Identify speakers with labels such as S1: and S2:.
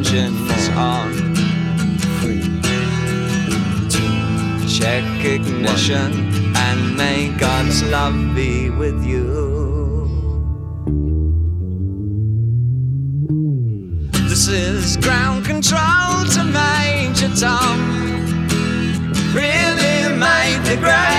S1: engines on.
S2: 3, 2,
S1: Check ignition, and may God's love be with you. This is ground control to Major Tom. Really made the grade.